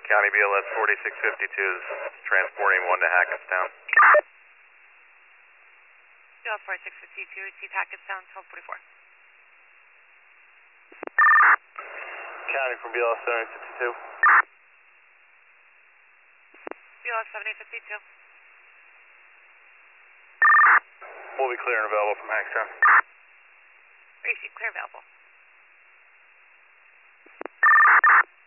County BLS 4652 is transporting one to Hackettstown. BLS 4652, receive Hackettstown, 1244. County from BLS 7852. BLS 7852. We'll be clear and available from Hackettstown. Receive clear available.